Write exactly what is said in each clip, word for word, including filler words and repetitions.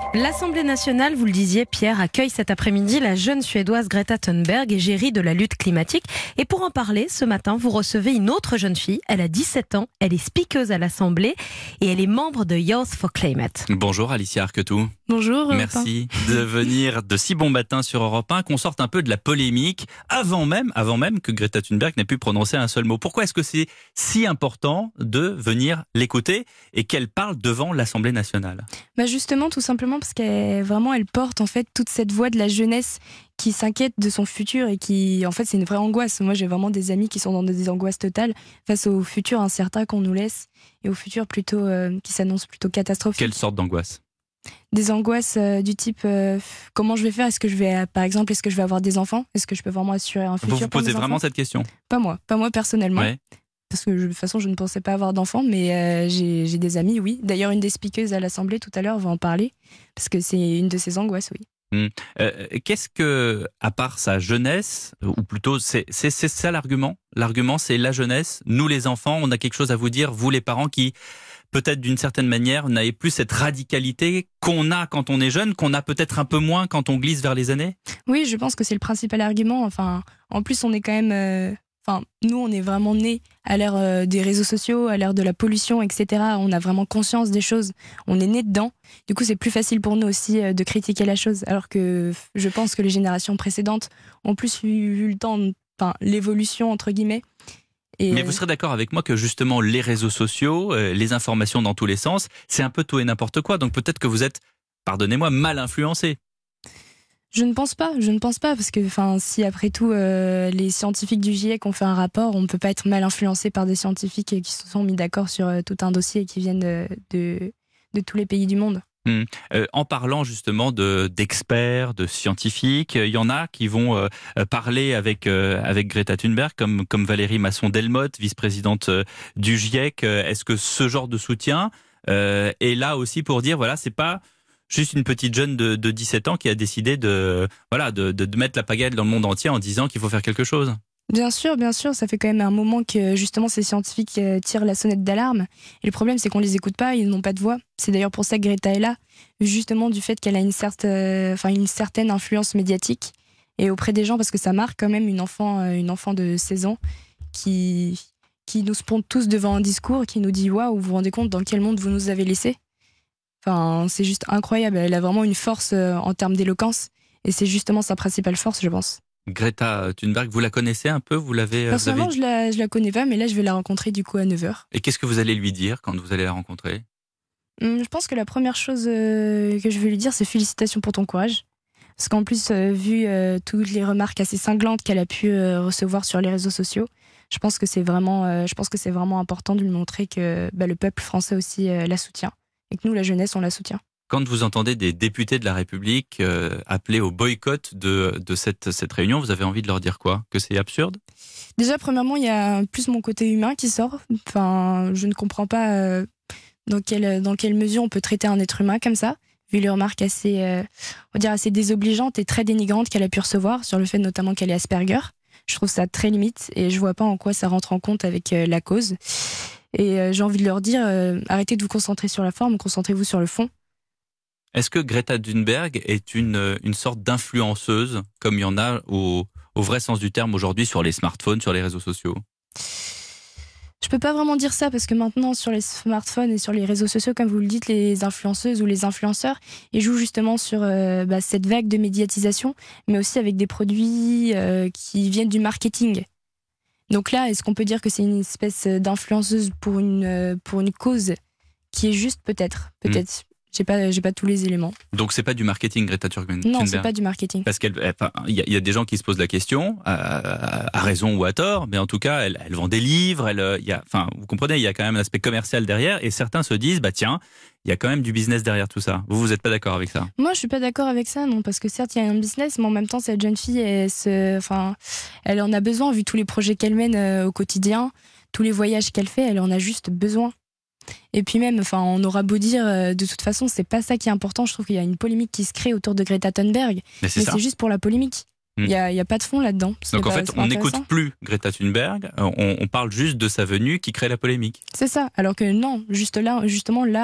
L'Assemblée nationale, vous le disiez Pierre, accueille cet après-midi la jeune Suédoise Greta Thunberg, égérie de la lutte climatique. Et pour en parler, ce matin, vous recevez une autre jeune fille. Elle a dix-sept ans, elle est speakeuse à l'Assemblée et elle est membre de Youth for Climate. Bonjour Alicia Arquetou. Bonjour. Merci de venir de si bon matin sur Europe un, qu'on sorte un peu de la polémique avant même, avant même que Greta Thunberg n'ait pu prononcer un seul mot. Pourquoi est-ce que c'est si important de venir l'écouter et qu'elle parle devant l'Assemblée nationale ? Bah justement, tout simplement parce qu'elle vraiment elle porte en fait toute cette voix de la jeunesse qui s'inquiète de son futur et qui en fait c'est une vraie angoisse. Moi j'ai vraiment des amis qui sont dans des angoisses totales face au futur incertain qu'on nous laisse et au futur plutôt euh, qui s'annonce plutôt catastrophique. Quelle sorte d'angoisse ? Des angoisses euh, du type euh, comment je vais faire ? Est-ce que je vais euh, par exemple est-ce que je vais avoir des enfants ? Est-ce que je peux vraiment assurer un futur ? Vous vous posez vraiment cette question ? Pas moi, pas moi personnellement. Ouais. Parce que de toute façon, je ne pensais pas avoir d'enfants, mais euh, j'ai, j'ai des amis, oui. D'ailleurs, une des speakers à l'Assemblée tout à l'heure va en parler, parce que c'est une de ses angoisses, oui. Hum. Euh, qu'est-ce que, à part sa jeunesse, ou plutôt, c'est, c'est, c'est ça l'argument ? L'argument, c'est la jeunesse. Nous, les enfants, on a quelque chose à vous dire, vous, les parents, qui, peut-être d'une certaine manière, n'avez plus cette radicalité qu'on a quand on est jeune, qu'on a peut-être un peu moins quand on glisse vers les années ? Oui, je pense que c'est le principal argument. Enfin, en plus, on est quand même... Euh... Enfin, nous, on est vraiment nés à l'ère euh, des réseaux sociaux, à l'ère de la pollution, et cetera. On a vraiment conscience des choses. On est nés dedans. Du coup, c'est plus facile pour nous aussi euh, de critiquer la chose. Alors que je pense que les générations précédentes ont plus eu, eu le temps, enfin, l'évolution, entre guillemets. Et Mais vous serez d'accord avec moi que justement, les réseaux sociaux, euh, les informations dans tous les sens, c'est un peu tout et n'importe quoi. Donc peut-être que vous êtes, pardonnez-moi, mal influencé. Je ne pense pas, je ne pense pas, parce que enfin, si après tout euh, les scientifiques du GIEC ont fait un rapport, on ne peut pas être mal influencé par des scientifiques qui se sont mis d'accord sur euh, tout un dossier et qui viennent de, de, de tous les pays du monde. Hum. Euh, en parlant justement de, d'experts, de scientifiques, il y en a qui vont euh, parler avec, euh, avec Greta Thunberg, comme, comme Valérie Masson-Delmotte, vice-présidente euh, du GIEC. Est-ce que ce genre de soutien euh, est là aussi pour dire, voilà, c'est pas... juste une petite jeune de, de dix-sept ans qui a décidé de, voilà, de, de, de mettre la pagaille dans le monde entier en disant qu'il faut faire quelque chose. Bien sûr, bien sûr, ça fait quand même un moment que justement ces scientifiques tirent la sonnette d'alarme. Et le problème, c'est qu'on les écoute pas, ils n'ont pas de voix. C'est d'ailleurs pour ça que Greta est là, justement du fait qu'elle a une, certe, euh, enfin, une certaine influence médiatique et auprès des gens, parce que ça marque quand même une enfant, une enfant de seize ans qui, qui nous sponde tous devant un discours, qui nous dit « Waouh, vous vous rendez compte dans quel monde vous nous avez laissé ?» Enfin, c'est juste incroyable. Elle a vraiment une force euh, en termes d'éloquence. Et c'est justement sa principale force, je pense. Greta Thunberg, vous la connaissez un peu ? Vous l'avez, Personnellement, vous avez... je la, je la connais pas, mais là, je vais la rencontrer du coup à neuf heures. Et qu'est-ce que vous allez lui dire quand vous allez la rencontrer ? Hum, je pense que la première chose euh, que je vais lui dire, c'est félicitations pour ton courage. Parce qu'en plus, euh, vu euh, toutes les remarques assez cinglantes qu'elle a pu euh, recevoir sur les réseaux sociaux, je pense que c'est vraiment, euh, je pense que c'est vraiment important de lui montrer que bah, le peuple français aussi euh, la soutient. Et que nous, la jeunesse, on la soutient. Quand vous entendez des députés de la République euh, appeler au boycott de, de cette, cette réunion, vous avez envie de leur dire quoi ? Que c'est absurde ? Déjà, premièrement, il y a plus mon côté humain qui sort. Enfin, je ne comprends pas euh, dans, quelle, dans quelle mesure on peut traiter un être humain comme ça, vu les remarques assez, euh, on va dire assez désobligeantes et très dénigrantes qu'elle a pu recevoir, sur le fait notamment qu'elle est Asperger. Je trouve ça très limite et je vois pas en quoi ça rentre en compte avec euh, la cause. Et euh, j'ai envie de leur dire, euh, arrêtez de vous concentrer sur la forme, concentrez-vous sur le fond. Est-ce que Greta Thunberg est une, une sorte d'influenceuse, comme il y en a au, au vrai sens du terme aujourd'hui sur les smartphones, sur les réseaux sociaux ? Je peux pas vraiment dire ça parce que maintenant sur les smartphones et sur les réseaux sociaux, comme vous le dites, les influenceuses ou les influenceurs, ils jouent justement sur euh, bah, cette vague de médiatisation, mais aussi avec des produits euh, qui viennent du marketing. Donc là, est-ce qu'on peut dire que c'est une espèce d'influenceuse pour une, euh, pour une cause qui est juste peut-être Peut-être. Mmh. J'ai pas, j'ai pas tous les éléments. Donc c'est pas du marketing, Greta Thunberg ? Non, c'est pas du marketing. Parce qu'il enfin, y, y a des gens qui se posent la question, à, à raison ou à tort, mais en tout cas, elle, elle vend des livres, elle, y a, enfin, vous comprenez, il y a quand même un aspect commercial derrière, et certains se disent, bah tiens, il y a quand même du business derrière tout ça. Vous, vous êtes pas d'accord avec ça ? Moi, je suis pas d'accord avec ça, non, parce que certes, il y a un business, mais en même temps, cette jeune fille, elle, se, enfin, elle en a besoin, vu tous les projets qu'elle mène euh, au quotidien, tous les voyages qu'elle fait, elle en a juste besoin. Et puis même, enfin, on aura beau dire, euh, de toute façon, c'est pas ça qui est important. Je trouve qu'il y a une polémique qui se crée autour de Greta Thunberg, mais c'est, mais c'est juste pour la polémique. Il n'y a, y a pas de fond là-dedans. C'est Donc pas, en fait, on n'écoute plus Greta Thunberg, on, on parle juste de sa venue qui crée la polémique. C'est ça, alors que non, juste là, justement là,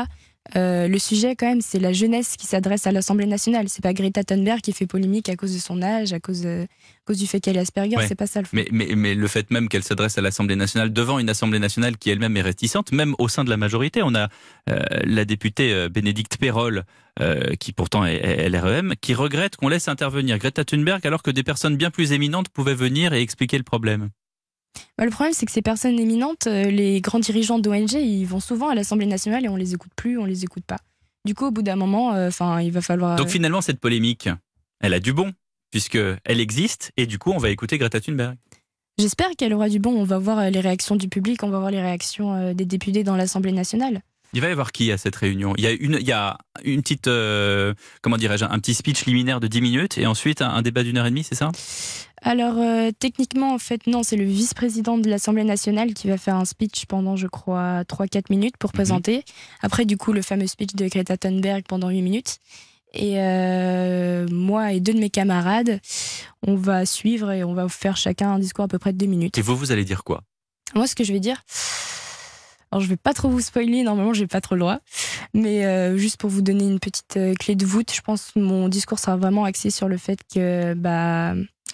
Euh, le sujet, quand même, c'est la jeunesse qui s'adresse à l'Assemblée nationale. C'est pas Greta Thunberg qui fait polémique à cause de son âge, à cause, de, à cause du fait qu'elle est Asperger. Ouais. C'est pas ça le fond. Mais, mais, mais le fait même qu'elle s'adresse à l'Assemblée nationale, devant une Assemblée nationale qui elle-même est réticente, même au sein de la majorité, on a euh, la députée euh, Bénédicte Pérolle, euh, qui pourtant est, est L R E M, qui regrette qu'on laisse intervenir Greta Thunberg alors que des personnes bien plus éminentes pouvaient venir et expliquer le problème. Bah, le problème, c'est que ces personnes éminentes, euh, les grands dirigeants d'O N G, ils vont souvent à l'Assemblée nationale et on les écoute plus, on les écoute pas. Du coup, au bout d'un moment, enfin, euh, il va falloir. Euh... Donc finalement, cette polémique, elle a du bon, puisque elle existe, et du coup, on va écouter Greta Thunberg. J'espère qu'elle aura du bon. On va voir les réactions du public, on va voir les réactions euh, des députés dans l'Assemblée nationale. Il va y avoir qui à cette réunion ? Il y a une, il y a une petite, euh, comment dirais-je, un petit speech liminaire de dix minutes et ensuite un, un débat d'une heure et demie, c'est ça ? Alors, euh, techniquement, en fait, non, c'est le vice-président de l'Assemblée nationale qui va faire un speech pendant, je crois, trois quatre minutes pour présenter. Mm-hmm. Après, du coup, le fameux speech de Greta Thunberg pendant huit minutes. Et euh, moi et deux de mes camarades, on va suivre et on va faire chacun un discours à peu près de deux minutes. Et vous, vous allez dire quoi ? Moi, ce que je vais dire... Alors, je vais pas trop vous spoiler, normalement, j'ai pas trop le droit. Mais euh, juste pour vous donner une petite euh, clé de voûte, je pense que mon discours sera vraiment axé sur le fait que, bah,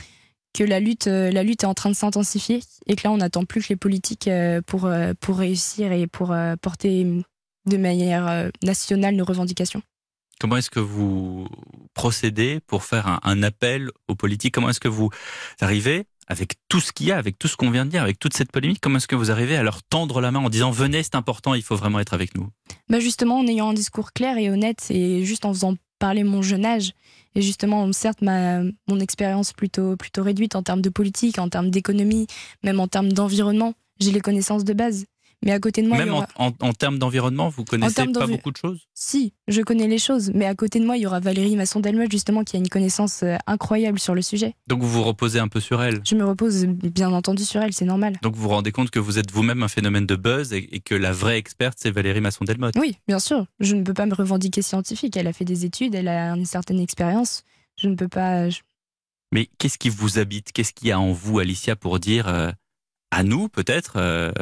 que la lutte, euh, la lutte est en train de s'intensifier et que là, on n'attend plus que les politiques euh, pour, euh, pour réussir et pour euh, porter de manière euh, nationale nos revendications. Comment est-ce que vous procédez pour faire un, un appel aux politiques ? Comment est-ce que vous arrivez, avec tout ce qu'il y a, avec tout ce qu'on vient de dire, avec toute cette polémique, comment est-ce que vous arrivez à leur tendre la main en disant « Venez, c'est important, il faut vraiment être avec nous » ? Bah justement, en ayant un discours clair et honnête et juste en faisant parler mon jeune âge. Et justement, certes, ma, mon expérience plutôt, plutôt réduite en termes de politique, en termes d'économie, même en termes d'environnement, j'ai les connaissances de base. Mais à côté de moi, même il y aura... en, en, en termes d'environnement, vous connaissez pas beaucoup de choses ? Si, je connais les choses, mais à côté de moi, il y aura Valérie Masson-Delmotte justement qui a une connaissance incroyable sur le sujet. Donc vous vous reposez un peu sur elle ? Je me repose bien entendu sur elle, c'est normal. Donc vous vous rendez compte que vous êtes vous-même un phénomène de buzz et, et que la vraie experte, c'est Valérie Masson-Delmotte ? Oui, bien sûr. Je ne peux pas me revendiquer scientifique. Elle a fait des études, elle a une certaine expérience. Je ne peux pas... Je... Mais qu'est-ce qui vous habite ? Qu'est-ce qu'il y a en vous, Alicia, pour dire... Euh... À nous, peut-être, euh,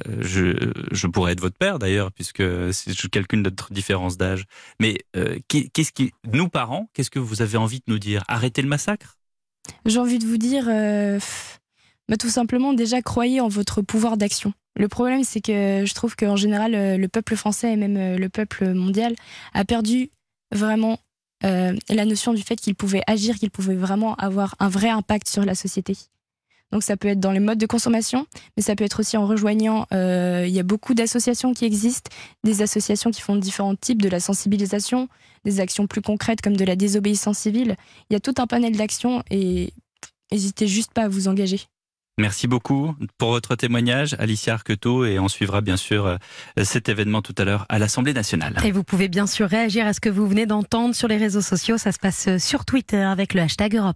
je, je pourrais être votre père d'ailleurs, puisque si je calcule notre différence d'âge. Mais euh, qu'est-ce qui, nous parents, qu'est-ce que vous avez envie de nous dire ? Arrêtez le massacre ? J'ai envie de vous dire, euh, bah, tout simplement, déjà, croyez en votre pouvoir d'action. Le problème, c'est que je trouve qu'en général, le peuple français et même le peuple mondial a perdu vraiment euh, la notion du fait qu'il pouvait agir, qu'il pouvait vraiment avoir un vrai impact sur la société. Donc ça peut être dans les modes de consommation, mais ça peut être aussi en rejoignant, euh, il y a beaucoup d'associations qui existent, des associations qui font différents types, de la sensibilisation, des actions plus concrètes comme de la désobéissance civile. Il y a tout un panel d'actions et n'hésitez juste pas à vous engager. Merci beaucoup pour votre témoignage, Alicia Arqueteau, et on suivra bien sûr cet événement tout à l'heure à l'Assemblée nationale. Et vous pouvez bien sûr réagir à ce que vous venez d'entendre sur les réseaux sociaux, ça se passe sur Twitter avec le hashtag Europe.